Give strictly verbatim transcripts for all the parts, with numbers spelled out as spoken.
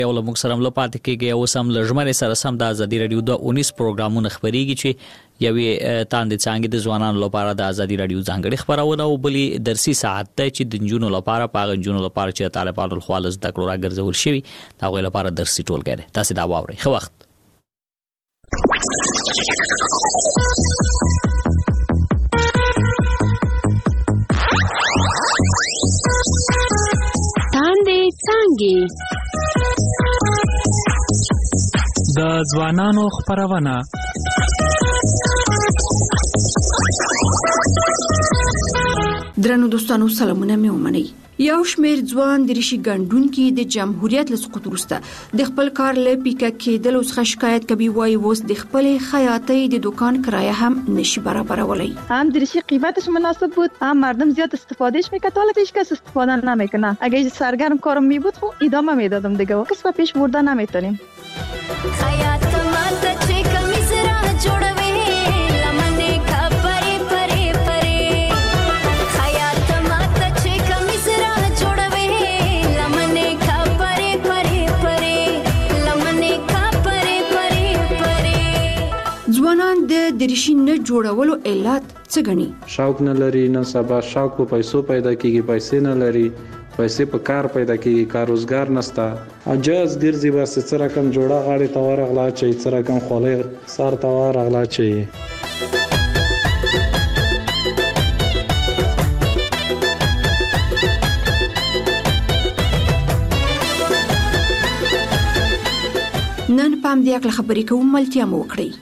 یو له موږ سره هم لپاره کېږي او سم لژمنې سره سم د ازادي رادیو د اونیس پروګرامونه خبريږي چې یوې تاندې څنګه د ځوانانو لپاره د ازادي رادیو ځانګړي خبرونه او بلی درسي ساعت ته چې د جنونو لپاره پاغ جنونو لپاره چې طالبانو خالص د کړو راګرځول شي دا غوې لپاره درسي ټولګری تاسو دا واوري خو وخت تاندې څنګه د ځوانانو خبرونه درنو دوستانو سلامونه مې ومنئ. یو شمېر ځوان د ریشي ګڼډونکي د جمهوریت له سقوط وروسته د خپل کار له پیکه کېدلو څخه شکایت کوي، وایي اوس د خپلې خیاطۍ د دکان کرایه هم نشي برابرولی. هم د ریشی قیمتش مناسب بود، هم مردم زیاد استفادهش میکرد. حالا هیچ کس استفاده نمیکنه. اگه سرگرم کارم می بود خب ادامه میدادم دیگه. و کس به پیش برده نمیتونیم. خیاط ماته چې کمیس را جوړوي لمنې کا پرې پرې پرې خیاط ماته چې کمیس را جوړوي لمنې کا پرې پرې پرې لمنې کا پرې پرې پرې. ځوانان د دریشي نه جوړولو علت څه ګڼي؟ شوق نه لري، نه سبا شوق په پیسو پیدا کیږي، پیسې نه لري، پیسې په کار پیدا کیږي، کار روزګار نشته. اجازه ګرځي بس څه رقم جوړه غاړي توار غلا چي، څه رقم خولې سار توار غلا چي. نن پام دې اکل خبرې کوم ملتیا مو وکړي.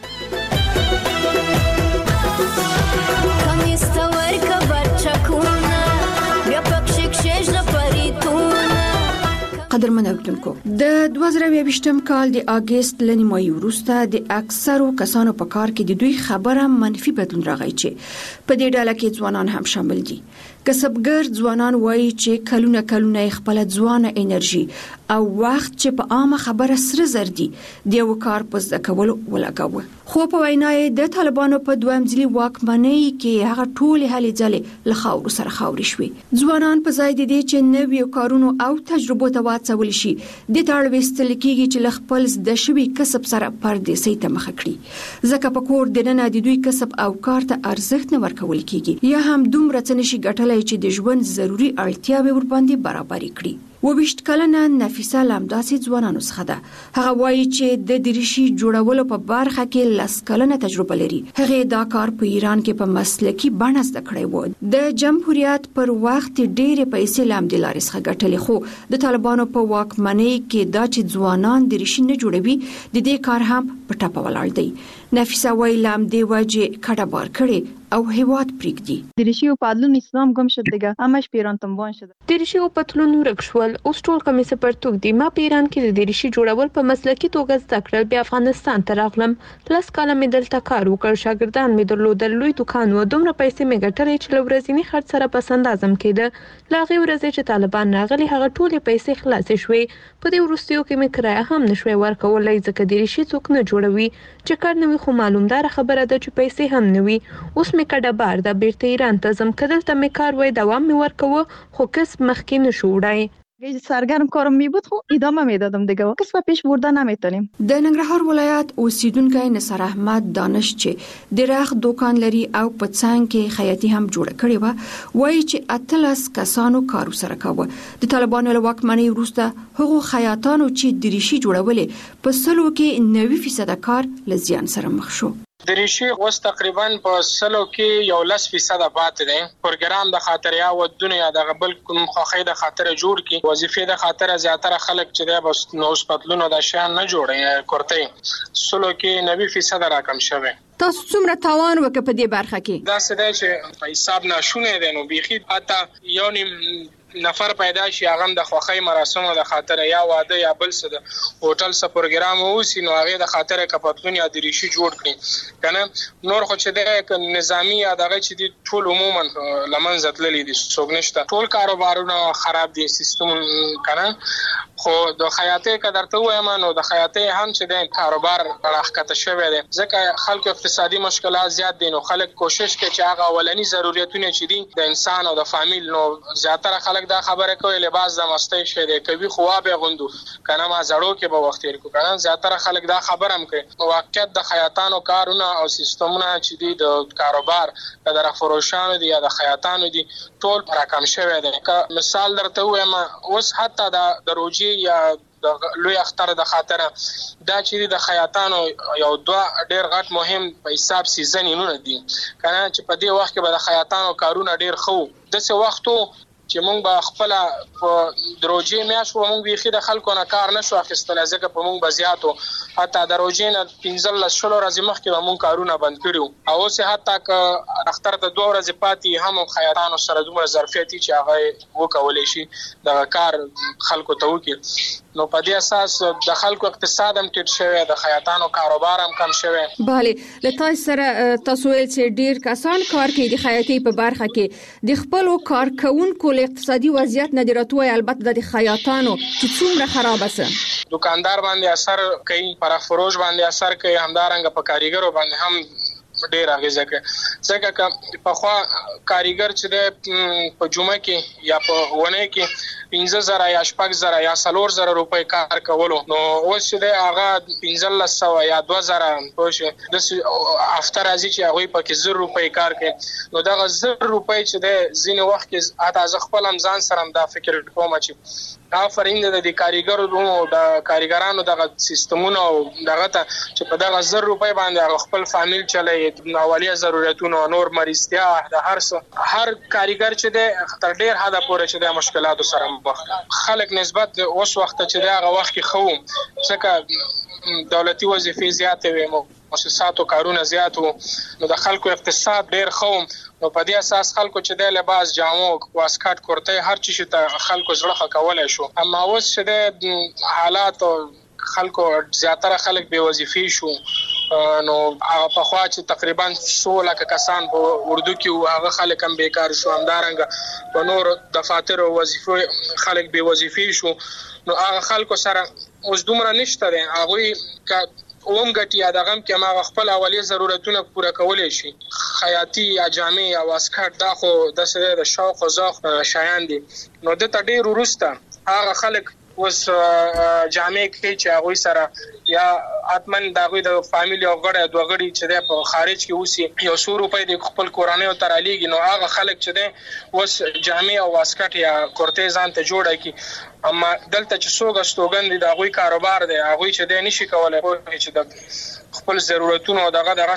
قدرمن اوریدونکو، د دوه زره یوویشتم کال د اگست ل نیمایي وروسته د اکثرو کسانو په کار کې د دوی خبره منفي بدلون راغی چې په دې ډله کې ځوانان هم شامل دي. کسبګر ځوانان وایي چې کلونه کلونه خپل ځوانه انرژي او وخت چې په عامه خبره سره زر دي د یو کار په زده کولو ولګاوه. خو په وینای د طالبانو په دویم ځلي واکمنۍ کې هغه ټولې هلې ځلې له خاورو سره خاورې شوې. ځوانان په ځای د دې چې نویو کارونو او تجربو ته واڅول شي د تاړ وستل کېږي چې له خپل د شوي کسب سره پردیسۍ ته مخه کړي، ځکه په کور دننه د دوی کسب او کار ته ارزښت نه ورکول کېږي یا هم دومره څه نشي ګټلای چې د ژوند ضروري اړتیاوې ورباندې برابرې کړي. وبشت کلنه نفیسه لمداسي ځوانانو څخه ده. هغه وایي چې د دریشي جوړولو په برخه کې لس کلنه تجربه لري. هغه دا کار په ایران کې په مسلکي بڼه زده کړی و. د جمهوریت پر وخت ډېرې پیسې لامدې لارې څخه ګټلې، خو د طالبانو په واکمنۍ کې دا چې ځوانان دریشي نه جوړوي د دې کار هم په ټاپه ولاړ دی. نفیسه وایي لامدې وجه کډه بار کړي او هیواد پریږدي. دریشی او پتلون اسلام گم شد دیگه، همش پیران تنبان شده. دریشی او پتلون ورک شول، اوس ټول کمیس پرتوک دی. ما په ایران کې د دریشي جوړول په مسلکي توګه زده کړل، بیا افغانستان ته راغلم. لس کاله مې دلته کار وکړ، شاګردان مې درلودل، لوی دکان و، دومره پیسې مې ګټلې چې له ورځني خرڅ سره پس اندازم کېده. له هغې ورځې چې طالبان راغلي هغه ټولې پیسې خلاصې شوې. په دې وروستیو کې مې کرایه هم نشوی ورکولی، ځکه دریشي څوک نه جوړوي. چې کار نه وي خو معلومداره خبره ده چې پیسې هم نه وي. اوس مې کډه بار ده، بیرته ایران ته ځم. که دلته مې کار وای دوام مې ورکوه، خو کسب مخکې نشو وړی. اگه سرگرم کارم می بود خب ادامه میدادم دیگه. و کس به پیش برده نمیتونیم. د ننګرهار ولایت اوسیدونکی نصر احمد دانش چې د رخ دکان لري او په څنګ کې خیاطي هم جوړه کړې و، وایي چې اتلس کسانو کار سره کاوه. د طالبانو له واکمنۍ وروسته هغو خیاطانو چې دریشي جوړولې په سلو کې نوي فیصد کار له زیان سره مخ شو. دریشي اوس تقریبا په سلو کې یو لس فیصد پاتې دی. پروګرام د خاطر یا ودونه یا د بل کوم خوخې د خاطر جوړ کی وظیفې د خاطر زیاتره خلک چې د بس نو پتلونو د شان نه جوړي کورته سلو کې نوي فیصد راکم شوه. تاسو څومره تاوان وکړ په دې برخه کې؟ دا څه دی چې په حساب ناشونه دي، نو بيخي اته یو نیم نفر پیدا شي هغه د خوخی مراسمو د خاطر یا واده یا بل څه د هوټل سره پروګرام ووسی، نو هغه د خاطر کپتون یا دریشي جوړ کړي کنه. نور خو چې د نظامی یا دغه چې د ټول عموما لمن زتللی دي څوک نشته، ټول کاروبارونه خراب دي سیستم کنه. خو د خیاطۍ کدرته وایم نو د خیاطۍ هم چې د کاروبار راخته شوی دی ځکه خلکو اقتصادي مشکلات زیات دي نو خلک کوشش کوي چې هغه اولنی ضرورتونه چې دي د انسان او د فامیل نو زیاتره خلک دا خبره کوي لباس د مستی شه دی کوي خو به غوندو کنه ما زړو کې به وخت تیر کو کنه زیاتره خلک دا خبره هم کوي واقعیت د خیاطانو کارونه او سیستمونه چې دي د کاروبار د فروشانو دي یا د خیاطانو دي ټول راکم شوی دی مثال درته وایم اوس حتی د روجي یا د لوی اختر د خاطر دا چې د خیاطانو یو دوه ډیر غټ مهم په حساب سیزنونه دي کنه چې په دې وخت کې به د خیاطانو کارونه ډیر خو د څه وختو چې مونږ به خپل په دروجي میاش و مونږ بيخي د خلکو نه کار نشو اخیستل ځکه په مونږ بزیاتو حتی دروجي نه پنځل شلو ورځې مخکې به مونږ کارونه بند کړو او اوس حتی ک اختر ته دوه ورځې پاتې هم خیاطانو سره دومره ظرفیتي چې هغه وکولای شي د کار خلکو ته وکړي نو په دې اساس د خلکو اقتصاد هم ټیټ شوی د خیاطانو کاروبار هم کم شوی bale لته سره تاسو ول چې ډیر کسان کار کوي د خیاطۍ په برخه کې د خپل کارکونکو اقتصادي وضعیت نه دراتوي البته د خیاطانو چې څومره خراب است دکاندار باندې اثر کوي پر فروش باندې اثر کوي همدارنګ په کاریګرو باندې هم ډیر اغیزه کوي ځکه چې په خوا کاریګر چې د په جمعه کې یا په ونه کې پنځه زره یا شپږ زره یا څلور زره روپۍ کار کولو نو اوس چې د هغه پنځه سو یا دوه زره پوه د افتر ازي چې هغه په کې زر روپۍ کار کوي نو دا زر روپۍ چې د زینو وخت کې اته ځ خپل ځان سره دا فکر کوم چې آفرین د دې کاریګرو د کاریګرانو د سیستمونو دغه ته چې په دغه زر روپۍ باندې خپل فامیل چلای اولیه ضرورتونو نور مریضتیا د هر هر کاریګر چې د تر ډیر حد پورې چې د مشکلاتو سره مخ خلک نسبت اوس وخت چې دغه وخت کې خو څنګه دولتي وظیفې زیاتې وي مؤسساتو کارونه زیات وو نو د خلکو اقتصاد ډیر خو نو په دې اساس خلکو چې د لباس جامو واسکټ کورته هر چی چې خلکو زړه کولای شو اما اوس چې د حالات خلکو زیاتره خلک بے وظیفې شو نو هغه په خوا چې تقریبا څو لک کسان په اردو کې هغه خلک هم بیکار شو همدارنګ په نور دفاتر او وظیفو خلک بے وظیفې شو نو هغه خلکو سره اوس دومره نشته دي هغه اوم غټي ادغم کې ما خپل اولیه ضرورتونه پوره کولای شي خیاطي یا جامع یا واسکټ دا خو د سره د شوق او ذوق شایان دي نو د تډیر ورسته هغه خلک اوس جامع کې چې هغه سره یا اتمن دغه د فامیل او غړي دوه غړي چې په خارج کې اوسي یو څو روپۍ د خپل کورانه او ترالیږي نو هغه خلک چې د اوس جامع او واسکټ یا کورتیزان ته جوړه کی اما دلته چې څوګه ستوګند د هغه کاروبار دی هغه چې د نشي کولای چې د خپل ضرورتونو دغه دغه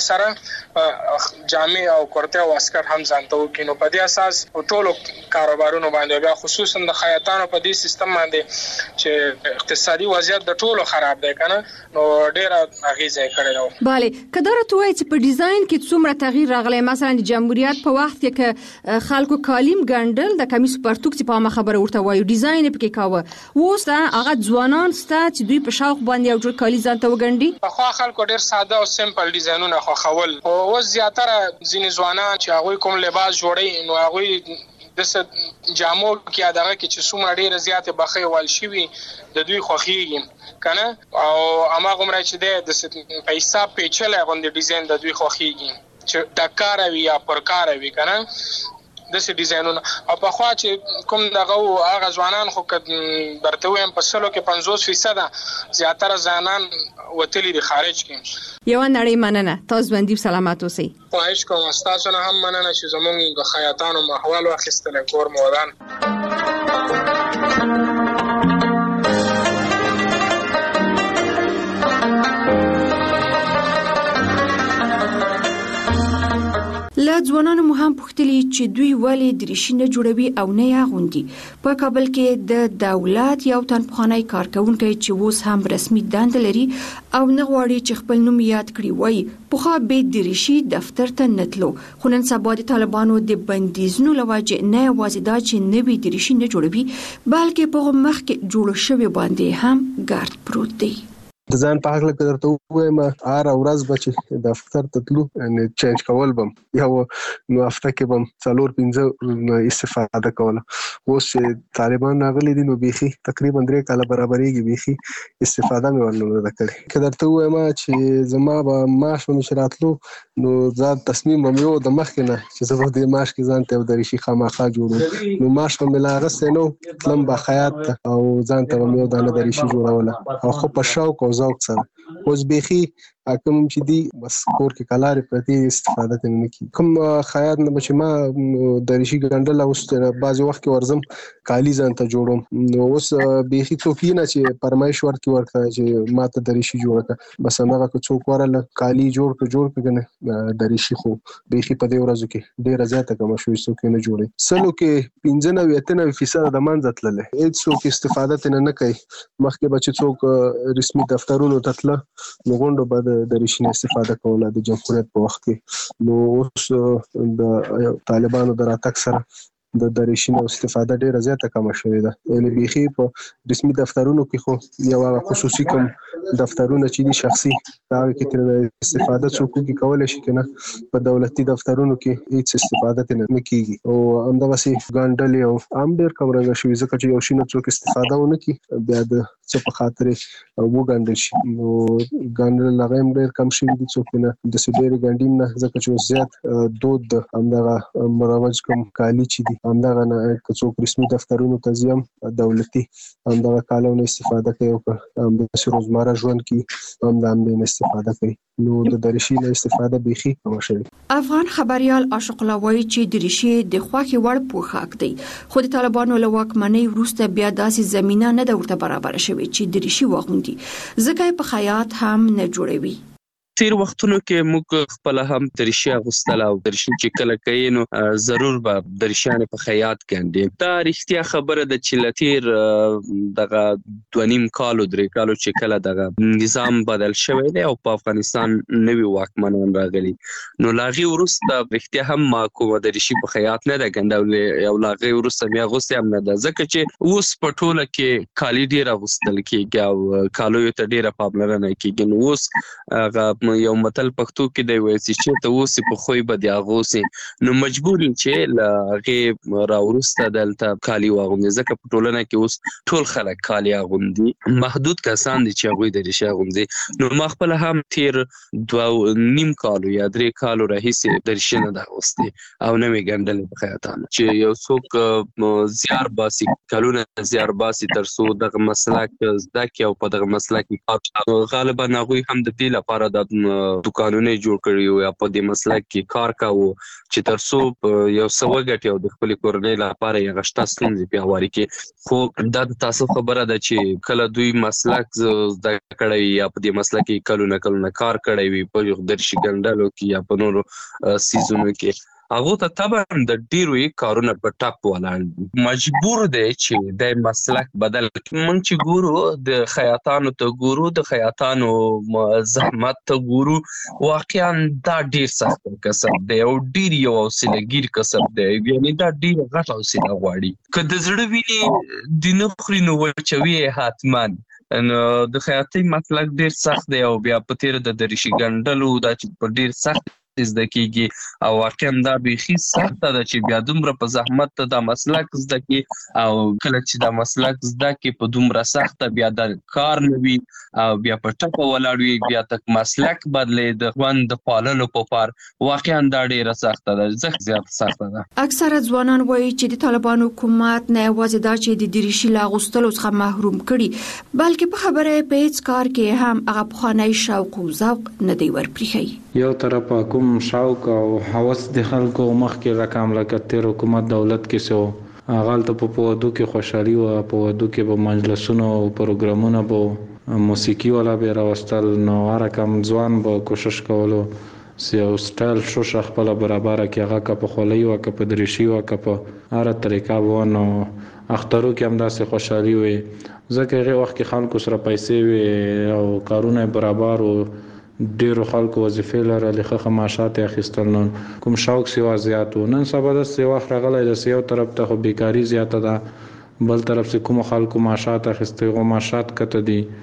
سره جامع او کورته او واسکټ هم ځانته وکینو په دې اساس ټولو کاروبارونو باندې بیا خصوصا د خیاطانو په دې سیستم باندې چې اقتصادي وضعیت د ټولو خراب دی کنه نو ډیره اغیزه کړې نو bale کدارته وای چې په ډیزاین کې څومره تغییر راغلی مثلا د جمهوریت په وخت کې خلکو کالیم ګندل د کمیس پرتوک چې په ما خبره ورته وایو ډیزاین پکې کاوه ووس دا هغه ځوانان ستا چې دوی په شوق باندې یو جوړ کالی ځانته وګڼي په خو خلکو ډیر ساده او سمپل ډیزاینونه خو خول او اوس زیاتره ځینې ځوانان چې هغه کوم لباس جوړي نو هغه د جامو کې دغه کې چې څومره ډیره زیاته بخي وال شي د دوی خوخيږي کنه او اما کومره چې د پیسې پیچلې غوندي ډیزاین د دوی خوخيږي چې د کار وی یا پر کار وی کنه د سې ډیزاینونه او په خوا چې کوم دغه هغه ځوانان خو درته وایم په سلو کې پنځوس فیصد زیاتره ځانان وتلی د خارج کې یو نړۍ مننه تاسو باندې سلامات اوسئ خواهش کوم تاسو نه هم مننه چې زموږ د خیاطانو محوال واخیستل کور مودان لا ځوانانو مو هم پوښتلي چې دوی ولې دریشي نه جوړوي او نه یې اغوندي په کابل کې د دولت یو تن پخوانی کارکونکي چې اوس هم رسمي دنده لري او نه غواړي چې خپل نوم یاد کړي وایي پخوا به دریشي دفتر ته نتلو خو نن سبا د طالبانو د بندیزونو لوجه نه یوازې دا چې نوی دریشي نه جوړوي بلکې په مخ کې جوړ شوی باندې هم ګرد پروت دی ځان په حق لکه درته وایم هر ورځ به چې دفتر ته تلو یعنې چینج کول به یو نو هفته کې به څلور پنځه استفاده کوله. اوس چې طالبان راغلي دي نو بیخي تقریبا درې کاله برابرېږي بیخي استفاده مې ورنه ده کړې. که درته ووایم چې زما به معاش به مې چې راتلو نو ځان تصمیم به مې و د مخکې نه چې زه به دې معاش کې ځان ته یو دریشي خامخا جوړوم. نو معاش به مې لا اخیستی نه و، تلم به خیاط ته او ځان ته به مې یو دانه دریشي جوړوله او خو په شوق او ذوق سره. اوس بیخي کوم چې دي بس کور کې کلارې پرتې استفاده ترې نه کېږي. کوم خیاط نه به چې ما دریشي ګنډله اوس بعضې وخت کې ورځم کالي ځان ته جوړوم. نو اوس بیخي څوک یې نه چې فرمایش ورکړي ورته چې ما ته دریشي جوړه کړه، بس هماغه که څوک ورله کالي جوړ کړه جوړ کړه که نه دریشي خو بیخي په دې ورځو کې ډېره زیاته کمه شوې، څوک یې نه جوړوي. سلو کې پنځه نوي اته نوي فیصده د منځه تللی، هېڅ څوک استفاده ترې نه کوي. مخکې به چې څوک رسمي دفترونو ته تله نو غونډو به د دریشي نه استفاده کوله د جمهوریت په وخت کې. نو اوس د طالبانو د راتګ سره د دریشي نه استفاده ډیره زیاته کمه شوې ده. یعنې بیخي په رسمي دفترونو کې خو یو هغه خصوصي کوم دفترونه چې دي شخصي هغه کې ترې استفاده څوک وکړي کولی شي که نه، په دولتي دفترونو کې هېڅ استفاده ترې نه کېږي. او همدغسې ګنډلې او هم ډېر کمرنګه شوي ځکه چې یو شي نه څوک استفاده ونه کړي بیا د څه په خاطر یې وګنډل شي. نو ګنډل هغه هم ډېر کم شوي دي، څوک یې نه داسې ډېرې ګنډي نه ځکه چې اوس زیات دود د همدغه مروج کوم کالي چې دي همدغه نه که څوک رسمي دفترونو ته ځي هم دولتي همدغه کالو نه استفاده کوي او که همداسې روزمره ژوند کې هم د همدې نه استفاده کوي. نو د دریشي نه استفاده بیخي کمه شوې. افغان خبریال عاشق الله وایي چې دریشي د خوښې وړ پوښاک دی، خو د طالبانو له واکمنۍ وروسته بیا داسې زمینه نه ده ورته برابره شوې چې دریشي واغوندي، ځکه یې په خیاط هم نه جوړوي. تیر وختونو کې موږ خپل هم دریشي اغوستله او دریشي چې کله کوي نو ضرور به دریشیانې په خیاط ګنډي. دا رښتیا خبره ده چې له تیر دغه دوه نیم کالو درې کالو چې کله دغه نظام بدل شوی دی او په افغانستان نوي واکمنان راغلي نو له هغې وروسته رښتیا هم ما کومه دریشي په خیاط نه ده ګنډولې او له هغې وروسته مې اغوستې هم نه ده، ځکه چې اوس په ټوله کې کالي ډېر اغوستل کېږي او کالیو ته ډېره پاملرنه کېږي. نو اوس هغه یو متل پښتو کې دی وایي چې ته اوسې په خوی به دې اغوسې، نو مجبور یم چې له هغې راوروسته دلته کالي واغوندي، ځکه په ټولنه کې اوس ټول خلک کالي اغوندي، محدود کسان دي چې هغوی دریشي اغوندي. نو ما خپله هم تیر دوه نیم کالو یا درې کالو راهیسې دریشي نه ده اغوستې او نه مې ګنډلې په خیاطانو. چې یو څوک زیار باسي کلونه زیار باسي تر څو دغه مسلک زده کړي او په دغه مسلک کې غالبا هغوی هم د دې لپاره د دکانونه جوړ کړي او یا په دې مسلک کې کار کاوه چې تر څو یو څه وګټي او د خپلې کورنۍ لپاره یې غشته ستونزې پیاوړې کړي. خو دا د تاسف خبره ده چې کله دوی مسلک زده کړی یا په دې مسلک کې کلونه کلونه کار کړی وي په دریشي ګنډلو کې یا په نورو سیزونو کې، هغه ته طبعا د ډیرو کارونه په ټاپ ولاړ مجبور دی چې د مسلک بدل کړي. مونږ چې ګورو د خیاطانو ته ګورو د خیاطانو زحمت ته ګورو، واقعا دا ډیر سخت کسب دی او ډیر یو حوصله‌ګیر کسب دی، یعنی دا ډیر غټ حوصله غواړي. که د زړه وینې د نه خوري نو وچوي حتماً. نو د خیاطۍ مسلک ډیر سخت دی او بیا په تېره د دریشي ګنډلو دا چې په ډیر سخت زده کېږي او واقعا دا بیخي سخته ده چې بیا دومره په زحمت ته دا مسلک زده کړي او کله چې دا مسلک زده کړي په دومره سخته بیا دا کار نه وي او بیا په ټپه ولاړ وي، بیا تک مسلک بدلی د ژوند د پاللو په پار، واقعا دا ډیره سخته ده، زښت زیاته سخته ده. اکثره ځوانان وایي چې د طالبانو حکومت نه یوازې دا چې د دریشي له اغوستلو څخه محروم کړي بلکې په خبره یې په هېڅ کار کې هم هغه پخوانی شوق او ذوق نه دی ورپرېښی. یو طرف کوم شوق او هوس د خلکو مخکې رقم لکه تیر حکومت دولت کې سو غلطه په پودو کې خوشحالي او په ودو کې به مجلسونو او پروګرامونه به موسیقي ولا به راوستل، نو هر کم ځوان به کوشش کولو سی او سټایل شو خپل برابر کې هغه که په خولۍ او که په دریشي او که په هر طریقه وونه اخترو کې هم داسې خوشحالي وي، ځکه هغه وخت کې خلکو سره پیسې وي او کارونه برابر او ډیرو خلکو وظیفې لرلې، ښه معاشات یې اخیستل، نو کوم شوق سیوا زیات و. نن سبا داسې وخت راغلی د یو طرف ته خو بیکاري زیاته ده، بل طرف چې کوم خلکو معاشات اخیستي هغو معاشات کته دي،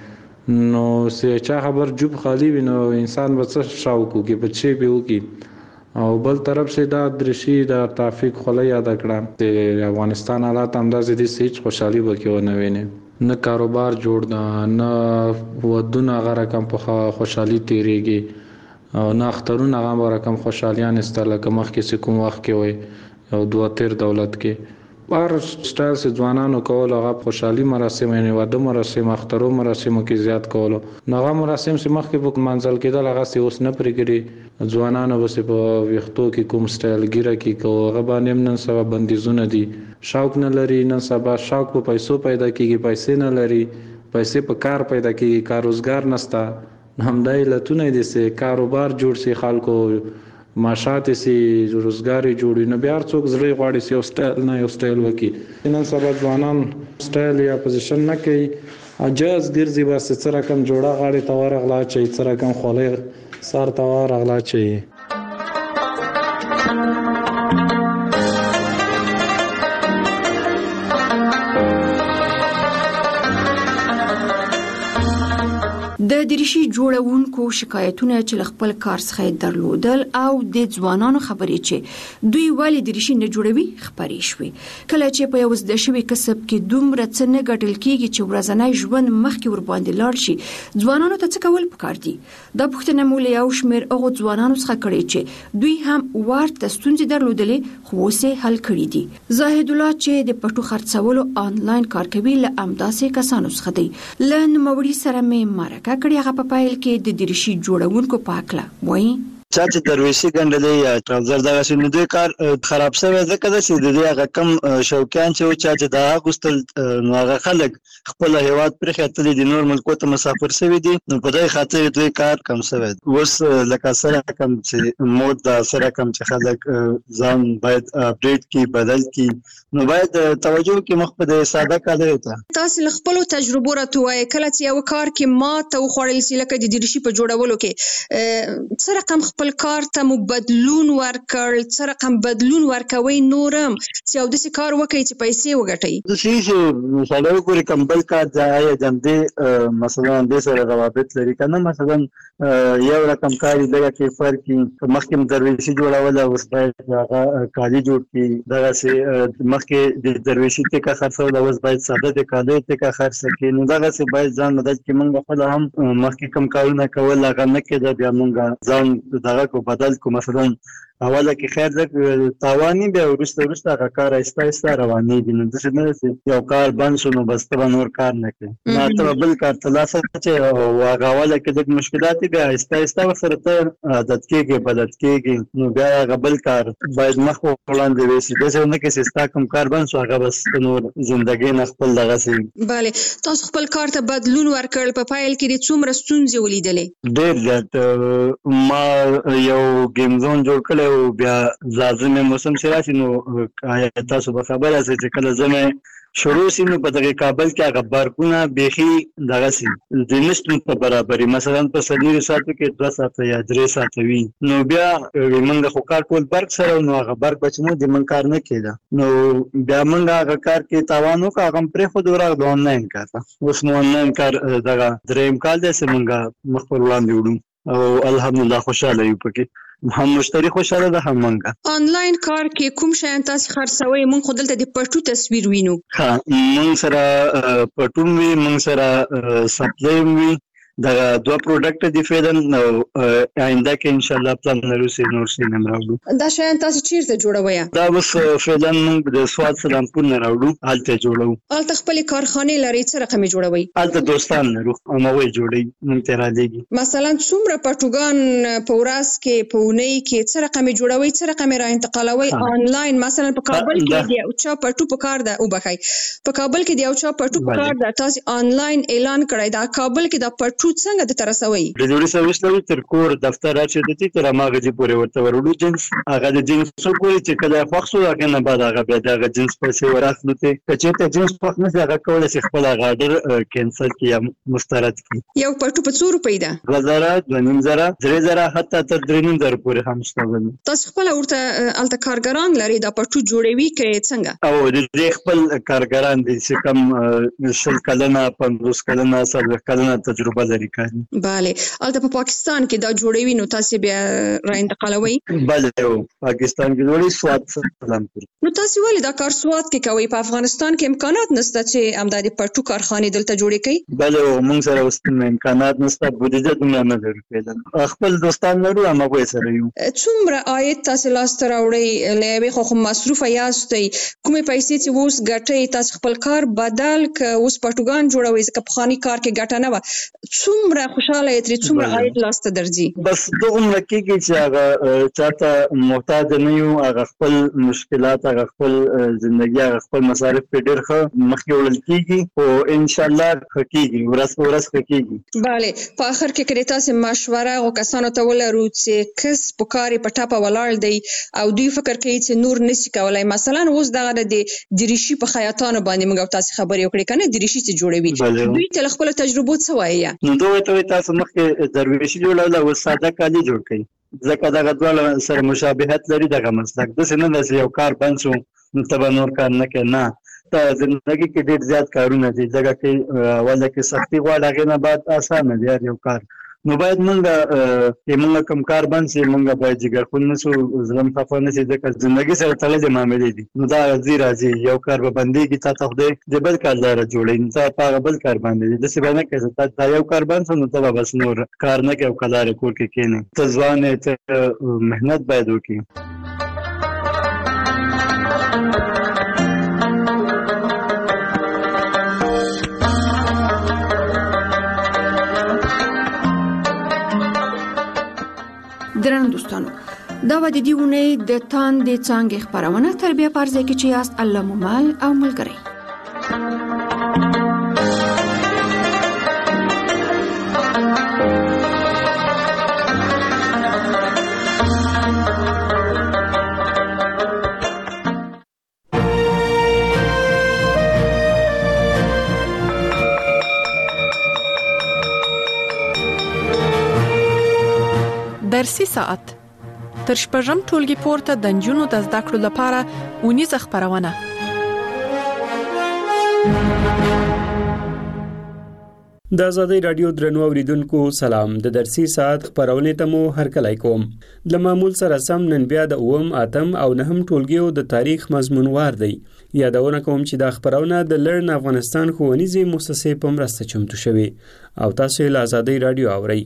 نو سې چا خبر جوب خالی وي نو انسان به څه شاوکو کې بچي به وکي او بل طرف سے دا درشي دا ترافیک خله یاد کړه د افغانستان حالات همداسې دي چې خوشحالي وکړو نه ویني نه کاروبار جوړ ده نه ودونه غره کم په خوشحالي تیریږي او نه اخترونه هغه رقم خوشحالیان استله کوم کې کوم وخت کې وي او دوه تیر دولت کې بار سټایل سے ځوانانو کول هغه خوشحالي مراسم یعنی واده مراسم اخترو مراسمو کې زیات کول نو هغه مراسم چې مخکې په منځل کېدل هغه سي اوس نه پرېږي ځوانانو بس په وختو کې کوم سټایل ګیره کې کو هغه باندې نن سبا بندیزونه دي شوق نه لري نن سبا شوق په پیسو پیدا کیږي پیسې نه لري پیسې په کار پیدا کیږي کار روزګار نشته همدای لتونه دي سه کاروبار جوړ سي خلکو معاشات سي روزګاری جوړي نه بیا څوک زړه غواړي سي او سټایل نه یو سټایل وکي نن سبا ځوانان سټایل یا پوزیشن نه کوي اجازه ګرځي بس څه رقم جوړه غاړي تور غلا چي څه رقم خولې سار تور غلا چي د دریشي جوړونکو شکایتونه چې خپل کار څخه درلودل او د ځوانانو خبرې چې دوی ولی دریشي نه جوړوي خبرې شوې کله چې په یو ځد شوی کسب کې دومره څه نه ګټل کیږي چې ورځنی ژوند مخکې ور باندې لاړ شي ځوانانو ته څه کول پکار دي دا پوښتنه مو له یو شمېر هغه ځوانانو څخه کړې چې دوی هم ورته ستونزې درلودلې خو اوسې حل کړې دي زاهد الله چې د پټو خرڅولو آنلاین کار کوي له امداسې کسانو څخه دی لن موري سره مې مارکه کړي هغه په پایل کې د دریشي جوړونکو پاکله وایي چا چې درویشي ګنډلې یا ټراوزر دغه شنو دوی کار خراب شوی ځکه چې د دې هغه کم شوقیان چې چا چې دا غوستل نو هغه خلک خپل هیواد پر خاطر د نور ملکو ته مسافر شوی دي نو په دې خاطر دوی کار کم شوی اوس لکه سره کم چې مود دا سره کم چې خلک ځان باید اپډیټ کی بدل کی نو باید توجه کې مخ په ساده کار ته تاسو خپل تجربه راټوي کله چې یو کار کې ما ته خوړل سي لکه د دریشي په جوړولو کې سره کم خپل کار ته مو بدلون ورکړ څه رقم بدلون ورکوي نورم چې او د کار وکړي چې پیسې وګټي د شي مثلا کوم کمبل کار ځای جمدې مثلا د سره روابط لري کنه مثلا یو رقم کاری دغه کې فرق کی مخکې درویشي جوړول او هغه کالی جوړ کی دغه سي مخکې د درویشي ته کا خرڅول او باید ساده د کالی ته کا خرڅ کی نو دغه سي باید ځان مدد کی موږ خپل هم مخکې کم کارونه کول هغه نه کېده بیا موږ ځان دغه کو بدل کو مثلا اوله کې خیر د تاوانی به ورسته ورسته هغه کار ایسته ایسته رواني دي نو د څه نه یو کار بند شونه بس ته نور کار نه کوي نو ته بل کار تلاسه چې هغه اوله کې د مشکلات به ایسته ایسته سره ته عادت کېږي بدل کېږي نو بیا هغه بل کار باید مخ وړاندې وشي د څه نه کې سستا کوم کار بند شو هغه بس نور ژوندۍ نه خپل دغه سي bale تاسو خپل کار ته بدلون ورکړل په فایل کې د څومره ستونزې ولیدلې ډېر زیات ما یو گیم زون جوړ کړ او بیا لازم موسم شراشي نو تاسو به خبره سي چې کله زمه شروع سي نو په دغه کابل کې هغه بارکونه بيخي دغه سي د نشټ په برابرۍ مثلا په سړي ساتو کې دوه ساعته یا درې ساعته وي نو بیا موږ خو کار کول برک سره نو هغه برک بچمو د من کار نه کېده نو بیا موږ هغه کار کې تاوانو کا هغه پرې خو دوره د آنلاین کار اوس نو آنلاین کار دغه دریم کال د سیمنګ مخور وړاندې وړو او الحمدلله خوشاله یو پکې هم مشتری خوشاله ده هم منګه آنلاین کار کې کوم شیان تاسو خرڅوي مونږ خو دلته د پټو تصویر وینو ها مونږ سره پټو وی مونږ سره سپلای وی دا دوه پروډکټ دي فیدن نو آینده کې ان شاء الله پلان لرو سي نور سي نم راوړو دا شیان تاسو چیرته جوړوي دا بس فیدن موږ د سواد سلامپور نه راوړو حالته جوړو الته خپل کارخانه لري څه رقم جوړوي الته دوستان لرو نو وای جوړي مونږ ته را لګي مثلا څومره پټوګان په ورځ کې په ونی کې څه رقم جوړوي څه رقم را انتقالوي آنلاین مثلا په کابل کې دی او چا پټو په کار ده او بخای په کابل کې دی او چا پټو په کار ده تاسو آنلاین اعلان کړی دا کابل کې دا پټو پټو څنګه د ترسوي د جوړې سرویس تر کور دفتر راځي د تي تر ماغه جی پورې ورته ورولو جنس هغه د جنس پورې چې کله خوښ شو هغه نه بعد هغه بیا د جنس پیسې وراسلو ته چې ته جنس خوښ نه هغه کولای شي خپل هغه آرډر کینسل کړي یا مسترد کړي یو پټو په څو روپۍ ده غزاره دونیم زره درې زره حتی تر درې زره پورې هم شته تاسو خپل ورته الته کارګران لري دا پټو جوړوي کې څنګه او د خپل کارګران دي چې کوم شل کلنه پنځوس کلنه څلور کلنه تجربه لري کوي bale الته په پاکستان کې دا جوړوي نو تاسو بیا را انتقالوي bale پاکستان کې جوړي سواد سلامپور نو تاسو ولې دا کار سواد کې کوي په افغانستان کې امکانات نشته چې امدادي پټو کارخانه دلته جوړې کړي bale موږ سره اوس امکانات نشته بودیجه دومره نه لري خپل دوستان لرو هم هغه سره یو څومره عاید تاسو لاسته راوړي لوي خو مصروف یاستئ کومې پیسې چې اوس ګټي تاسو خپل کار بدل ک اوس پټوګان جوړوي ځکه په خاني کار کې ګټه نه و څومره خوشاله یې تر څومره عاید لاسته درځي بس دغه مکیږي چې هغه چاته محتاج نه یو هغه خپل مشکلات هغه خپل ژوندۍ هغه خپل مصارف په ډېر ښه مخکې وړل کیږي او ان شاء الله کیږي ورځ په ورځ کیږي bale په اخر کې کړي تاسو مشوره او کسانو ته ولرو چې کس په کاري په ټاپه ولاړ دی او دوی فکر کوي چې نور نشي کولای مثلا اوس دغه د دریشي په خیاطانو باندې موږ تاسو خبرې وکړې کنه دریشي چې جوړوي دوی تل خپل تجربه څه وایي نو دوی ته تاسو مخکې درویشي جوړول او ساده کالي جوړ کړئ ځکه دغه ډول سره مشابهت لري دغه مسلک د سینه د یو کار بند شو تبه نور کار نه کوي نه ته زندگی کې ډېر زیات کارونه دي ځکه چې ولله کې سختي غواړي هغه نه بعد اسانه دی یو کار نو باید موږ چې موږ کوم کار بند شي موږ باید جګر خو نه شو ظلم خفه نه شي ځکه زندگی سره تړلې معاملې دي نو دا راځي راځي یو کار به بندېږي تا ته خدای د بل کار لاره جوړوي نو ته په بل کار باندې داسې به نه کوې تا یو کار بند شو نو ته به بس نور کار نه کوې او کلاره کور کې کښېنې ته ځوان یې ته محنت باید وکړې درنو دوستانو دا و د دې اونۍ د تاندې څانګې خپرونه تر بیا پرځای کې چې یاست الله مو مل او ملګری درسي ساعت تر شپږم ټولګي پورته د نجونو د زده کړو لپاره اونیزه خپرونه د آزادۍ رادیو درنو اوریدونکو سلام د درسي ساعت خپرونه ته مو هرکلی کوم د معمول سره سم نن بیا د اوم اتم او نهم ټولګیو د تاریخ مضمونوار دی یادونه کوم چې د خپرونه د لرن افغانستان ښوونیزې مؤسسې په مرسته چمتو شوی او تاسو یې له آزادۍ رادیو اورئ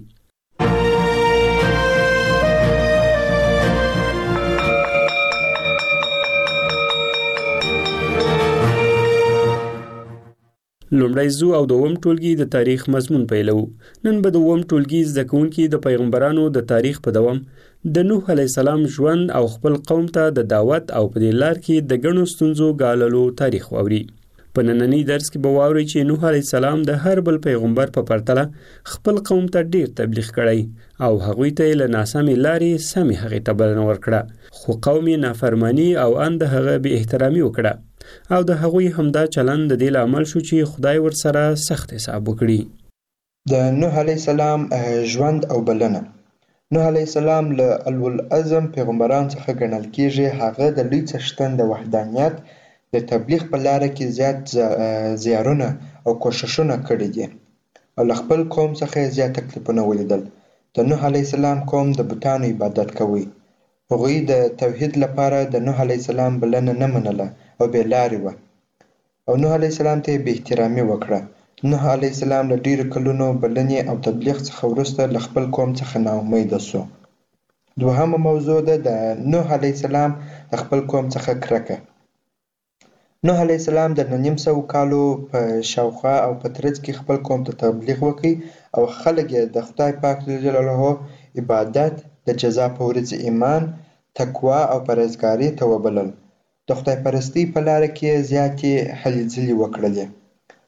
لومړی زو او دوم ټولګي د تاریخ مضمون پیلو نن به دوم ټولګي زده کوونکي د پیغمبرانو د تاریخ په دوام د نوح علی السلام ژوند او خپل قوم ته د دعوت او په دې لار کې د ګڼو ستونزو ګاللو تاریخ واوري په نننی درس کې به واوري چې نوح علی السلام د هر بل پیغمبر په پرتله خپل قوم ته ډیر تبلیغ کړی او هغوی ته له ناسمې لارې سمې هغې ته بلنه ورکړه خو قوم یې نافرمانی او ان د هغه بې احترامي وکړه او د هغوی همدا چلند د دې لامل شو چې خدای ورسره سخت حساب وکړي د نوح علی السلام ژوند او بلنه نوح علی السلام له الو العظم پیغمبران څخه ګڼل کیږي هغه د لوی څښتن د وحدانیت د تبلیغ په لار کې زیات زیارونه او کوششونه کړي دي او له خپل قوم څخه زیات تکلیفونه ولیدل د نوح علی السلام قوم د بتانو عبادت کوي هغوی د توحید لپاره د نوح علی السلام بلنه نه منله او بې لارې وه او نوح علیه السلام ته یې بې احترامي وکړه نوح علیه السلام له ډېرو کلونو بلنې او تبلیغ څخه وروسته له خپل قوم څخه ناامیده سو دوهمه موضوع ده د نوح علیه السلام د خپل قوم څخه کرکه نوح علیه السلام د نیم سوو کالو په شاوخوا او په ترڅ کې خپل قوم ته تبلیغ وکړي او خلک یې د خدای پاک جل جلاله عبادت د جزا په ورځ ایمان تقوا او پرهیزګاري ته وبلل د خدای پرستی په لاره کې زیاتې هلې ځلې وکړلې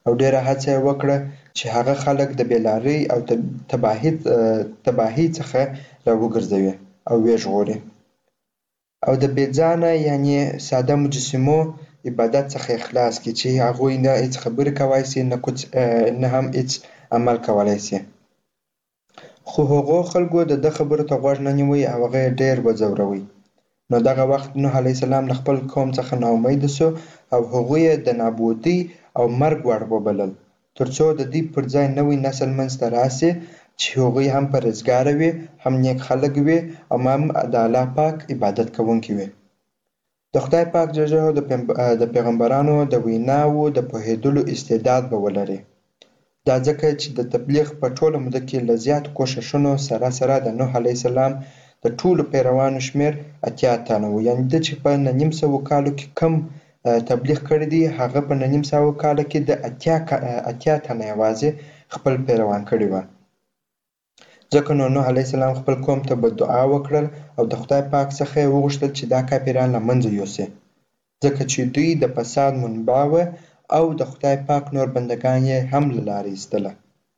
او ډیره هڅه یې وکړه چې هغه خلک د بېلارۍ او تباهي تباهي څخه راوګرځوي او ویې ژغوري او د بېځانه یعنې ساده مجسمو عبادت څخه یې خلاص کړي چې هغوی نه هېڅ خبرې کولی شي نه کوڅ نه هم هېڅ عمل کولی شي. خو هغو خلکو د ده خبرو ته غوږ نه نیوی او هغه یې ډېر وځوروی. نو دغه وخت نوح علیه السلام له خپل قوم څخه ناامیده سو او هغوی یې د نابودۍ او مرګ وړ وبلل تر څو د دوی پر ځای نوی نسل منځته راسي چې هغوی هم پرهیزګاره وي، هم نیک خلک وي او هم د الله پاک عبادت کوونکي وي. د خدای پاک جل جلاله د پیغمبرانو د ویناوو د پوهېدلو استعداد به ولري. دا ځکه چې د تبلیغ په ټوله موده کې له زیاتو کوښښونو سره سره د نوح علیه السلام د ټولو پیروانو شمېر اتیا تنه و. یعنې ده چې په نه نیم سوو کالو کې کم تبلیغ کړی دی هغه په نه نیم سوو کاله کې د اتیا اتیا تنه یوازې خپل پیروان کړي وه. ځکه نو نوح علیه السلام خپل قوم ته به دعا وکړل او د خدای پاک څخه یې وغوښتل چې دا کافران له منځه یوسي، ځکه چې دوی د فساد منبع وه او د خدای پاک نور بندګان یې هم له لارې ایستله.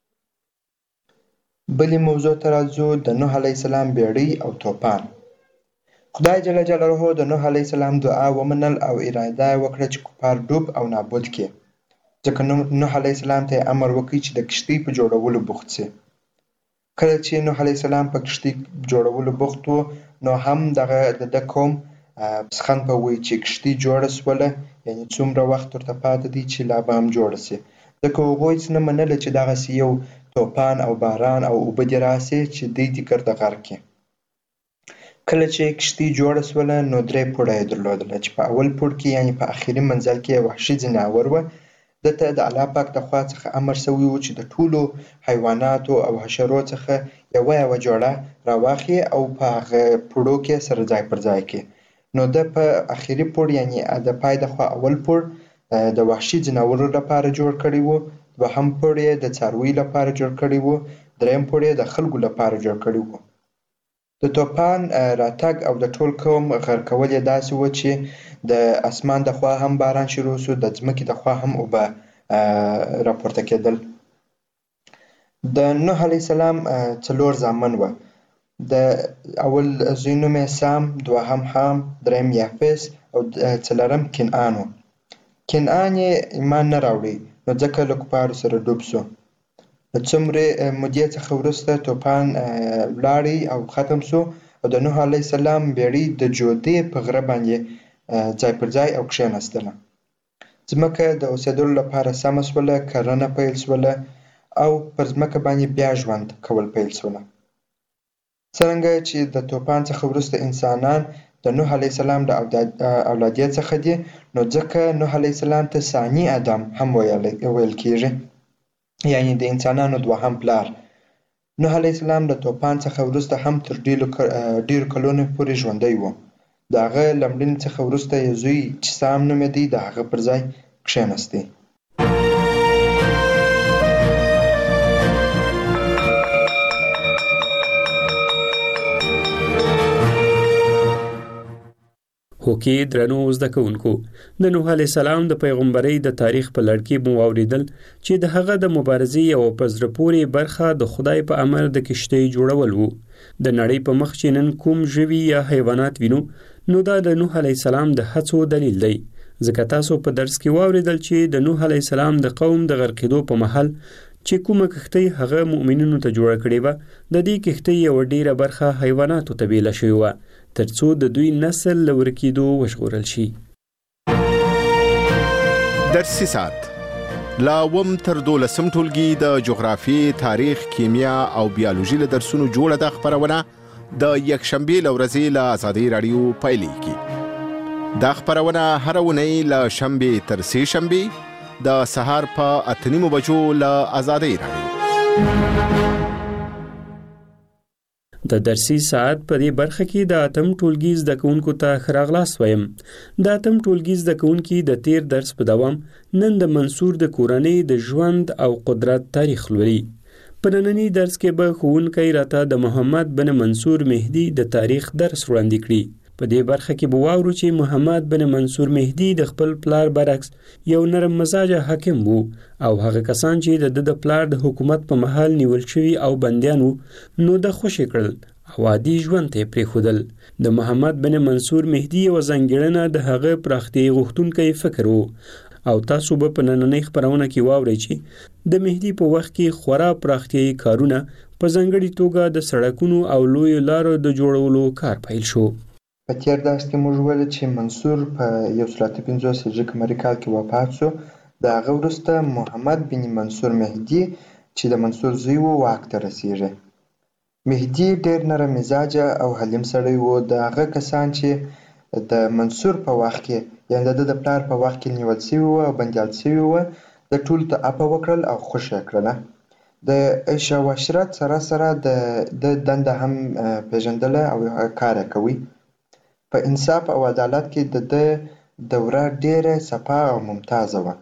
بلې موضوع ته راځو، د نوح علیه السلام بیړۍ او توپان. خدای جل جلاله د نوح علیه السلام دعا ومنل او اراده یې وکړه چې کفار ډوب او نابود کړي، ځکه نوح علیه السلام ته یې امر وکړ چې د کښتۍ په جوړولو بوخت شي. کله چې نوح علیه السلام په کښتۍ جوړولو بوخت و نو هم دغه د ده قوم پسخند به وایي چې کښتۍ جوړه سوله، یعنې څومره وخت ورته پاته دی چې لا به هم جوړه شي، ځکه هغوی هېڅ نه منله چې دغسې یو توپان او باران او اوبه دې راسي چې دوی دې ګرده غرق کړي. کله چې کښتۍ جوړه سوله نو درې پوړه یې درلودله چې په اول پوړ کې یعنې په اخري منزل کې یې وحشي ځناور وه. ده ته د الله پاک د خوا څخه امر سوی و چې د ټولو حیواناتو او حشرو څخه یوه یوه جوړه راواخلي او په هغه پوړو کې سره ځای پر ځای کړي. نو ده په اخري پوړ یعنې د پای د خوا اول پوړ د وحشي ځناورو لپاره جوړ کړی و، دوهم پوړ یې د څارویو لپاره جوړ کړی و، دریم پوړ یې د خلکو لپاره جوړ کړی و. د توپان راتګ او د ټول قوم غرقول یې داسې و چې د اسمان د خوا هم باران شروع سو، د ځمکې د خوا هم اوبه راپورته کېدل. د نوح علیه السلام څلور زامن وه. د اول زوی نوم یې سام، دوهم حام، دریم یافس او څلورم کنعان و. کنعان یې ایمان نه راوړی نو ځکه له کفارو سره ډوب سو. له څومرې مودې څخه وروسته توپان ولاړی او ختم سو او د نوح علیه السلام بیړۍ د جودې په غره باندې ځای پر ځای او کښېناستله. ځمکه د اوسېدلو لپاره سمه سوله، کرنه پیل سوله او پر ځمکه باندې بیا ژوند کول پیل سوله. څرنګه چې د توپان څخه وروسته انسانان د نوح علیه السلام د اولادیې څخه دي نو ځکه نوح علیه السلام ته ثاني ادم هم ویل کېږي، یعنې د انسانانو دوهم پلار. نوح علیه السلام د توپان څخه وروسته هم تر ډېرو کلونو پورې ژوندی و. د هغه له مړینې څخه وروسته یې زوی چې سام نومېدی د هغه پر ځای کښېناستی. هوکې درنو زده کوونکو، د نوح علیه السلام د پیغمبرۍ د تاریخ په لړ کې مو واورېدل چې د هغه د مبارزې یوه په زړه پورې برخه د خدای په امر د کښتۍ جوړول و. د نړۍ په مخ چې نن کوم ژوي یا حیوانات وینو نو دا د نوح علیه السلام د هڅو دلیل دی، ځکه تاسو په درس کې واورېدل چې د نوح علیه السلام د قوم د غرقېدو په مهال چې کومه کښتۍ هغه مؤمنینو ته جوړه کړې وه، د دې کښتۍ یوه ډېره برخه حیواناتو ته بیله شوې وه تر څو د دوی نسل له ورکېدو وژغورل شي. درسي ساعت لا اووم تر دولسم ټولګي د جغرافیې، تاریخ، کیمیا او بیالوژي له درسونو جوړه ده خپرونه د یکشنبې له ورځې له ازادۍ راډیو پیلېږي. دا خپرونه هره اونۍ له شنبې تر سې شنبې د سهار په اته نیمو بجو له ازادۍ راډیو. د درسي ساعت په دې برخه کې د اتم ټولګي زده کوونکو ته ښه راغلاست وایم. د اتم ټولګي زده کوونکي د تیر درس په دوام نن د منصور د کورنۍ د ژوند او قدرت تاریخ لولي. په ننني درس کې به ښوونکی راته د محمد بن منصور مهدي د تاریخ درس وړاندې کړي. په دې برخه کې به واورو چې محمد بن منصور مهدي د خپل پلار برعکس یو نرم مزاجه حاکم وو او هغه کسان چې د د پلار د حکومت په محل نیول شوي او بندیان وو نو د خوشي کړل او عادي ژوند ته پرېښودل. د محمد بن منصور مهدي یوه ځانګړنه د هغه پراختیایي غوښتونکی فکر وو او تاسو به په نننۍ خپرونه کې واورئ چې د مهدي په وخت کې خورا پراختیایي کارونه په ځانګړې توګه د سړکونو او لویو لارو د جوړولو کار پیل شو. په تیر درس کې موږ ویل چې منصور په یو سل اته پنځوس هجري قمري کال کې وفات شو. د هغه وروسته محمد بن منصور مهدي چې د منصور زوی و واک ته رسیږي. مهدي ډېر نرم مزاجه او حلیم سړی و. د هغه کسان چې د منصور په وخت کې یعنې د د پلار په وخت کې نیول سوي وو او بندیان سوي وو د ټولو ته عفوه وکړل او خوښ یې کړله. د عیش او عشرت سره سره د د دنده هم پیژندله او کار یې کوي. په انصاف او عدالت کې د ده دوره ډېره صفا او ممتازه وه.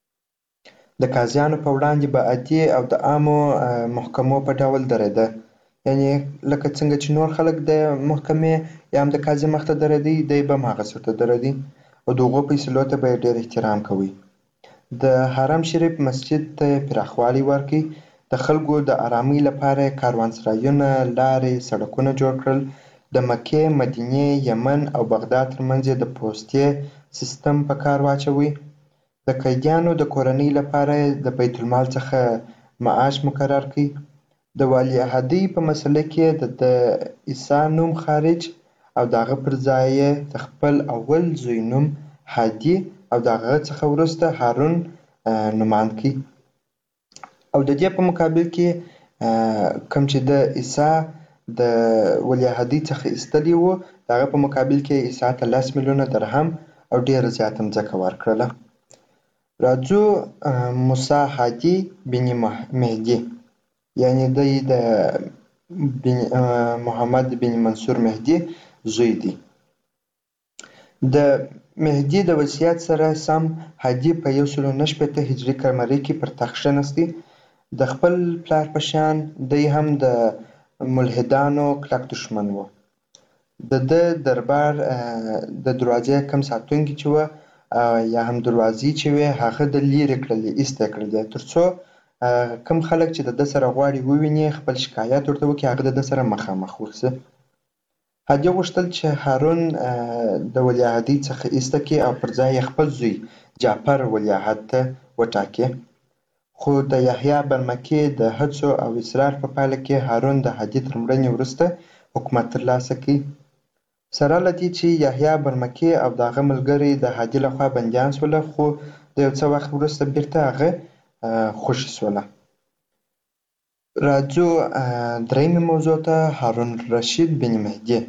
د قاضیانو په وړاندې به عادي او د عامو محکمو په ډول درېده، یعنې لکه څنګه چې نور خلک د محکمې یا هم د قاضي مخ ته درېدی دی به هم هغسې ورته درېدی او د هغو فیصلو ته به یې ډېر احترام کوي. د حرم شریف مسجد ته یې پراخوالی ورکړی. د خلکو د ارامۍ لپاره یې کاروانسرایونه، لارې، سړکونه جوړ کړل. د مکې، مدینې، یمن او بغداد ترمنځ یې د پوستې سیستم په کار واچوي. د قیدیانو د کورنۍ لپاره یې د بیت المال څخه معاش مقرر کړي. د ولیعهدۍ په مسله کې د د عیسی نوم خارج او د هغه پر ځای یې د خپل اول زوی نوم هادي او د هغه څخه وروسته هارون نومان کړي. او د دې په مقابل کې کوم چې د عیسی د ولیعهدۍ څخه ایستلي وو د هغه په مقابل کې عیسی ته لس میلیونه درهم او ډېره زیاته مځکه ورکړله. راځو موسی هادي بن مهدي یعنې دی د محمد بن منصور مهدي زوی دی. د مهدي د وصیت سره سم هادي په یو سل نهه شپېته هجري قمري کې پر تخت کښېنستی. د خپل پلار په شان دی هم د ملحدانو کلک دښمن و. د ده دربار د دروازې کم ساتونکي چې وه یا هم دروازې چې وې هغه د لیرې کړلې، ایسته یې کړلې تر څو کم خلک چې د ده سره غواړي وویني خپل شکایت ورته وکړي هغه د ده سره مخامخ ورسي. هادي غوښتل چې هارون د ولیعهدۍ څخه ایسته کړي او پر ځای یې خپل زوی جعفر ولیعهد ته وټاکي. خو د یحیی برمکي د هڅو او اصرار په پایله کې هارون د هادي تر مړینې وروسته حکومت ترلاسه کړي. سره له دې چې یحیی برمکي او د هغه ملګري د هادي لخوا بندیان شوله خو د یو څه وخت وروسته بیرته هغه خوشي شوله. راځو درېیمې موضوع ته، هارون رشید بن مهدي.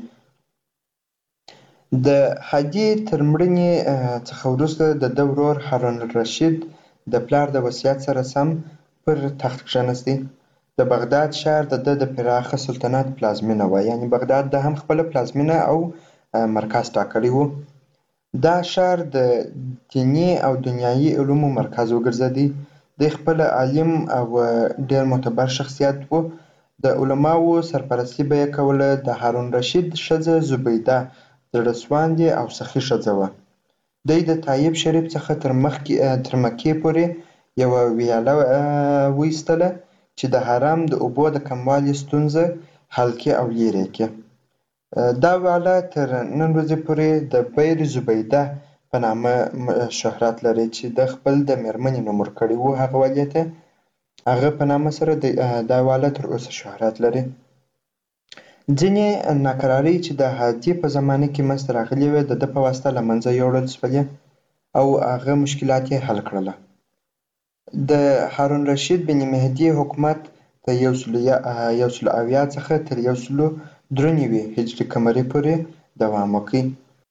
د هادي تر مړینې څخه وروسته د ده ورور هارون رشید د پلار د وصیت سره سم پر تخت کښېنستی. د بغداد ښار د ده د پراخه سلطنت پلازمینه وه، یعنې بغداد د هم خپله پلازمینه او مرکز ټاکلی و. دا ښار د دیني او دنیایي علومو مرکز وګرځېدی. دی خپله عالم او ډېر معتبر شخصیت و. د علماوو سرپرستي به یې کوله. د هارون رشید ښځه زبیده زړه سواندې او سخي ښځه وه. دی د طایب شریف څخه تر مکې پورې یوه ویاله وایستله چې د حرم د اوبو د کموالي ستونزه حل کړي او لرې کړي. دا ویاله تر نن ورځې پورې د بیر زبیده په نامه شهرت لري چې د خپل د مېرمنې نوم ورکړی و هغه ویالې ته. هغه په نامه سره دا ویاله تر اوسه شهرت لري. ځینې ناکرارۍ چې د هادي په زمانه کې منځته راغلې وې د ده په واسطه له منځه یوړل شولې او هغه مشکلات یې حل کړله. د هارون رشید بن مهدي حکومت د یو سل اویا څخه تر یو سل درې نوي هجري قمري پورې دوام وکړي.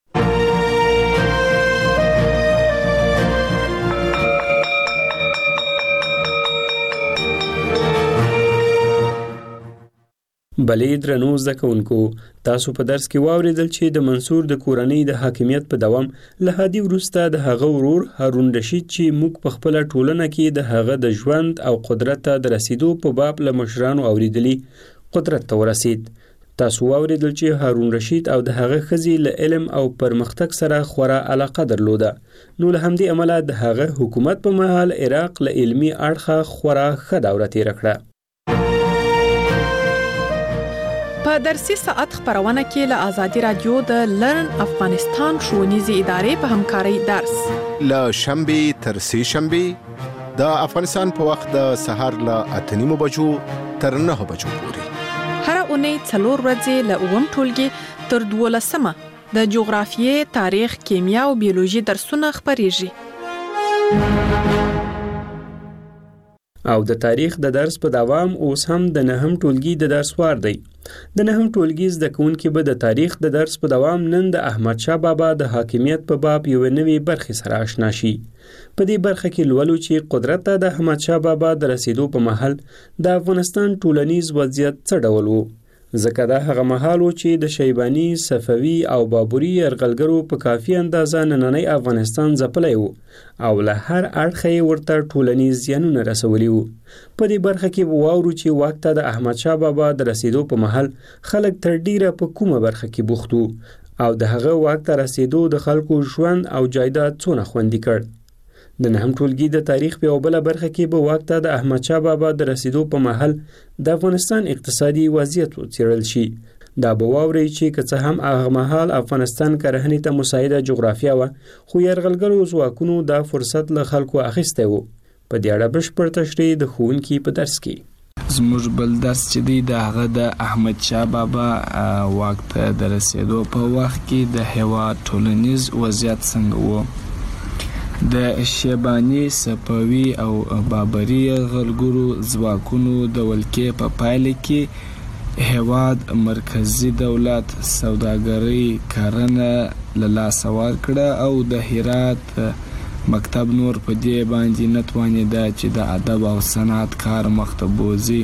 بلې درنو زده کوونکو، تاسو په درس کې واورېدل چې د منصور د کورنۍ د حاکمیت په دوام له هادي وروسته د هغه ورور هارون رشید چې موږ په خپله ټولنه کې د هغه د ژوند او قدرت ته د رسیدو په باب له مشرانو اورېدلي قدرت ته ورسید. تاسو واوریدل چې هارون رشید او د هغه ښځې له علم او پرمختګ سره خورا علاقه درلوده، نو له همدې امله د هغه حکومت په مهال عراق له علمي اړخه خورا ښه دوره تېره کړه. په درسي ساعت خبرونه کې له آزادي رادیو د لرن افغانستان ښوونیزې ادارې په همکارۍ درس له شنبې تر سې شنبې د افغانستان په وخت د سهار له اته نیمو بجو تر نهه بجو پورې. هر اونۍ څلور ورځې له اووم ټولګي تر دولسمه د جغرافیې، تاریخ، کیمیا او بیولوژي درسونه خبرېږي. او د تاریخ د درس په دوام اوس هم د نهم ټولګي د درس وار دی. د نهم ټولګي زده کوونکي به د تاریخ د درس په دوام نن د احمد شاه بابا د حاکمیت په باب یو نوې برخې سره آشنا شي. په دې برخه کې لولو چې قدرت ته د احمد شاه بابا د رسیدو په مهال د افغانستان ټولنیز وضعیت څه ډول و، ځکه دا هغه مهال و چې د شیباني، صفوي او بابري یرغلګرو په کافي اندازه نننی افغانستان ځپلی و او له هر اړخه یې ورته ټولنیز زیانونه رسولي وو. په دې برخه کې به واورو چې واک ته د احمد شاه بابا د رسیدو په مهال خلک تر ډیره په کومه برخه کې بوخت وو او د هغه واک ته رسیدو د خلکو ژوند او جایداد څونه خوندي کړ. د نهم ټولګي د تاریخ په یوه بله برخه کې به واک ته د احمد شاه بابا د رسیدو په مهال د افغانستان اقتصادي وضعیت وڅېړل شي. دا به واورئ چې که څه هم هغه مهال افغانستان کرهنې ته مساعده جغرافیه وه، خو یرغلګرو ځواکونو دا فرصت له خلکو اخیستی و. په دې اړه بشپړ تشریح د ښوونکي په درس کې. زموږ بل درس چې دی د هغه د احمد شاه بابا واک ته د رسیدو په وخت کې د هېواد ټولنیز وضعیت څنګه و. د شیباني، صفوي او بابري یرغلګرو ځواکونو د ولکې په پایله کې هېواد مرکزي دولت سوداګرۍ کرنه له لاسه ورکړه او د هرات مکتب نور په دې باندې نه توانېده چې د ادب او صنعت کار مخته بوځي.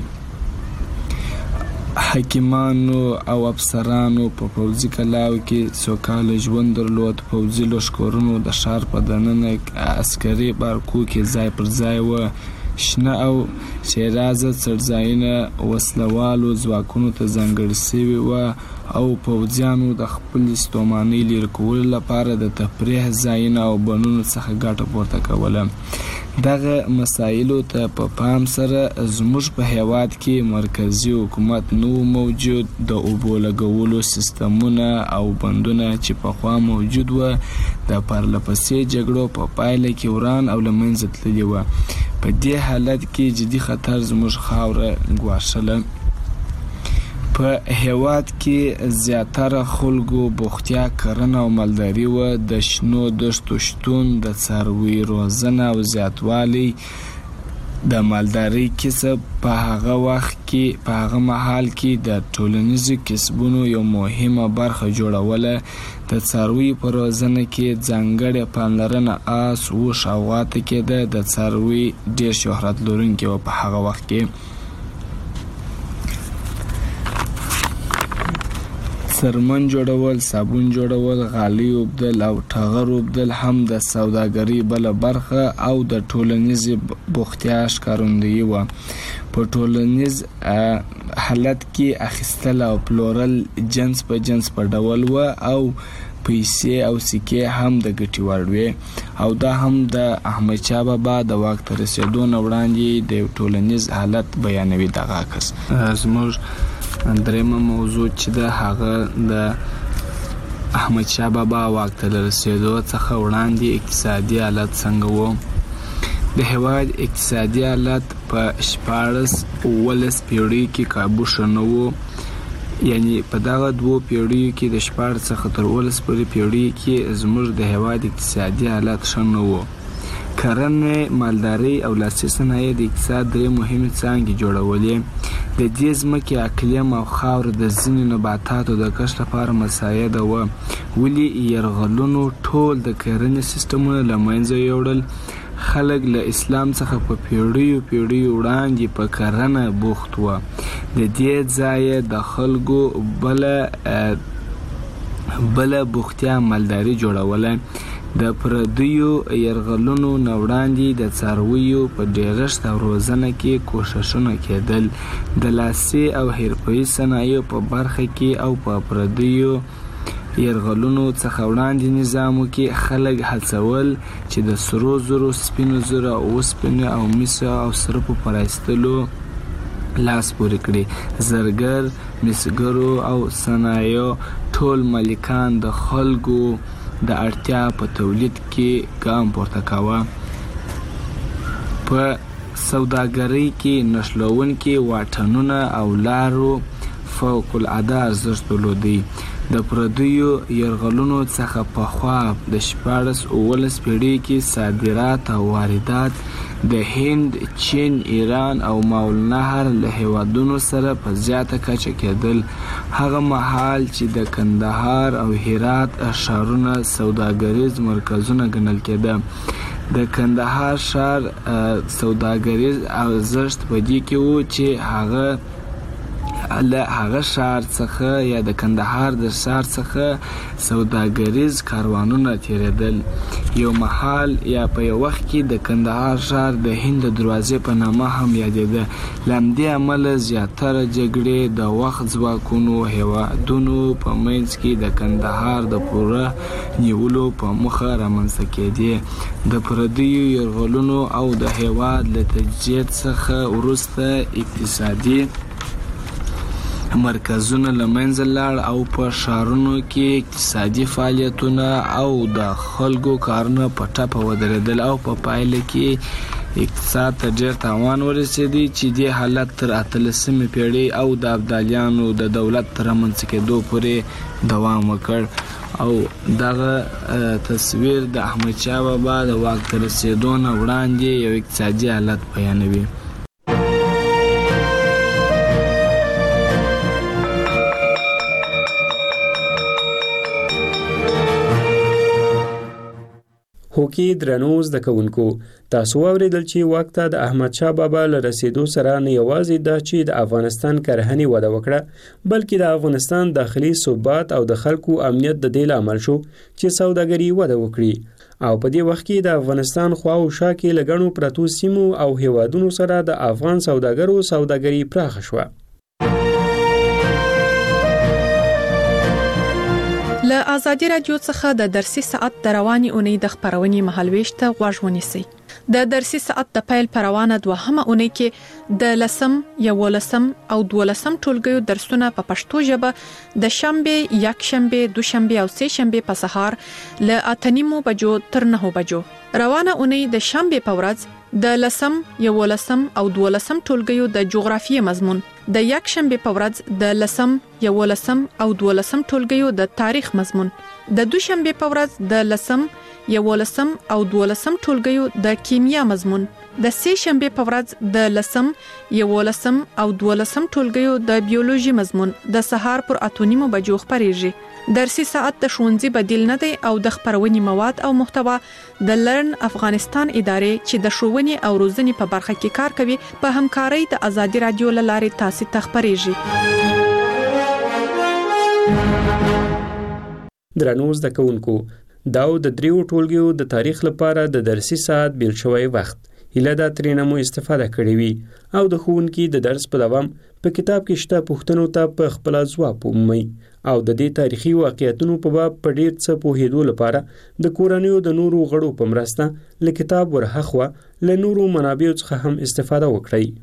حکیمانو او افسرانو په پوځي کلاو کې سوکاله ژوند درلود. پوځي لښکرونو د ښار په دننه عسکري بارکو کې ځای پر ځای و. شنه او شیرازه څړځایونه وسلوالو ځواکونو ته ځانګړي شوي وه او پوځیانو د خپلې ستومانۍ لرې کولو لپاره د تفریح ځایونه او بڼونو څخه ګټه پورته کوله. دغه مسایلو ته په پام سره زموږ په هیواد کې مرکزي حکومت نو موجود، د اوبو لګولو سیستمونه او بندونه چې پخوا موجود و د پرلهپسې جګړو په پایله کې وران او له منځه تللي وه. په دې حالت کې جدي خطر زموږ خاوره ګواښله. په هیواد کې زیاتره خلکو بوختیا کرنه او مالداري وه. د شنو دښتو شتون، د څاروي روزنه او زیاتوالی د مالدارۍ کسب په هغه وخت کې په هغه مهال کې د ټولنیزو کسبونو یو مهمه برخه جوړوله. د څارویو په روزنه کې ځانګړې پاملرنه آس، اوښ او غوا ته کېده. د څاروي ډېر شهرت لرونکي وه په هغه وخت کې. څرمن جوړول، صابون جوړول، غالۍ اوبدل او ټغر اوبدل هم د سوداګرۍ بله برخه او د ټولنیزې بوختیا ښکارندویي وه. په ټولنیز حالت کې اخیستل او پلورل جنس په جنس په ډول وه او پیسې او سکې هم د ګټې وړ وې او دا هم د احمد شاه بابا د واک ته رسېدو نه وړاندې د یو ټولنیز حالت بیانوي. دغه عکس زموږ درېیمه موضوع چې د هغه د احمد شاه بابا واک ته د رسېدو څخه وړاندې اقتصادي حالت څنګه و. د هېواد اقتصادي حالت په شپاړس اوولس پیړیو کې کابو ښه نه و. یعنی په دغه دوو پیړیو کې د شپاړس څخه تر اوولس پورې پیړیو کې زموږ د هېواد اقتصادي حالت ښه نه و. کرنه، مالداري او لاسي صنایع د اقتصاد درې مهمې څانګې جوړولې. د دې ځمکې اقلیم او خاوره د ځینو نباتاتو د کښت لپاره مساعده وه، ولې یرغلونو ټول د کرنې سیستمونه له منځه یوړل. خلک له اسلام څخه په پیړیو پیړیو وړاندې په کرنه بوخت وه. د دې ځایه د خلکو بله بله بوختیا مالداري جوړوله. د پردیو يرغلونو نوړاندې د څارویو په ډیرښت او روزنه کې کوششونه کېدل. د لاسي او حرفوي صنایعو په برخه کې او په پردیو يرغلونو څخه وړاندې نظامو کې خلک هڅول چې د سرو زرو، سپینو زرو، اوسپنې او مسو او سرپو پر ایستلو لاس پورې کړي. زرګر، مسګرو او صنایعو ټول مالکان د خلکو د اړتیا په تولید کې ګام پورته کاوه. په سوداګرۍ کې نښلوونکي واټنونه او لارو فوق العاده ارزښت درلودی. د پردیو يرغلونو څخه پخوا د شپاړس اوولس پیړۍ کې صادرات او واردات د هند، چین، ایران او ماول نهر له هیوادونو سره په زیاته کچه کېدل. هغه مهال چې د کندهار او هرات ښارونه سوداګریز مرکزونه ګڼل کېده. د کندهار ښار سوداګریز ارزښت په دې کې و چې هغه له هغه ښار څخه یا د کندهار د ښار څخه سوداګریز کاروانونه تیریدل. یو مهال یا په یو وخت کې د کندهار ښار د هند دروازې په نامه هم یادېده. له همدې امله زیاتره جګړې د وخت ځواکونو هیوادونو په منځ کې د کندهار د پوره نیولو په موخه رامنځته کېدې. د پردیو یرغلونو او د هیواد له تجزیې څخه وروسته اقتصادي مرکزونه له منځه لاړ او په ښارونو کې اقتصادي فعالیتونه او د خلکو کارونه په ټپه ودرېدل او په پایله کې اقتصاد ته ډېر تاوان ورسېدی چې دې حالت تر اتلسمې پیړۍ او د ابدالیانو د دولت تر رامنځته کېدو پورې دوام وکړ. او دغه تصویر د احمدشاه بابا د واک ته رسېدو نه وړاندې یو اقتصادي حالت بیانوي. هوکي درنو زده کوونکو، تاسو واوریدل چې واک ته د احمد شاه بابا له رسیدو سره نه یوازې دا چې د افغانستان کرهنې وده وکړه، بلکې د افغانستان داخلي ثبات او د خلکو امنیت د دې لامل شو چې سوداګري وده وکړي. او په دې وخت کې د افغانستان خوا او شا کې لګڼو پرتو سیمو او هیوادونو سره د افغان سوداګرو سوداګري پراخه شوه. له آزادي رادیو څخه د درسي ساعت د رواني اونۍ د خبرونې مهالويش ته غوږ ونیسئ. د درسي ساعت د پیل پروانه دوهمه اونۍ کې د لسم، یولسم او دولسم ټولګیو درسونه په پښتو ژبه د شنبه، یک شنبه، دوشنبه او سه شنبه په سهار له اتنیمو بجو تر نهو بجو. روانه اونۍ د شنبه په ورځ د لسم، یولسم او دولسم ټولګیو د جغرافیې مضمون، د یک شنبه په ورځ د لسم، یولسم او دولسم ټولګیو د تاریخ مضمون، د دوشنبه په ورځ د لسم، یولسم او دولسم ټولګیو د کیمیا مضمون، د سه شنبه په ورځ د لسم، یولسم او دولسم ټولګیو د بیولوژي مضمون د سهار پر اتونیمو بجو خبريږي. درسي ساعت د ښوونځي بدیل نه دی او د خبرونې مواد او محتوا د لرن افغانستان ادارې چې د ښوونې او روزنې په برخه کې کار کوي په همکارۍ د آزادي رادیو لارې تاسو ته خبريږي. درنو زده کوونکو، دا د دریو ټولګیو د تاریخ لپاره د درسي ساعت بیل شوی وخت هیله دا ترېنه مو استفاده کړې وي او د ښوونکي د درس په دوام په کتاب کې شته پوښتنو ته په خپل ځواب ومومئ او د دې تاریخي واقعیتونو په باب په ډیر څه پوهېدو لپاره د کورنیو د نورو غړو په مرسته له کتاب ورهاخوا له نورو منابعو څخه هم استفاده وکړئ.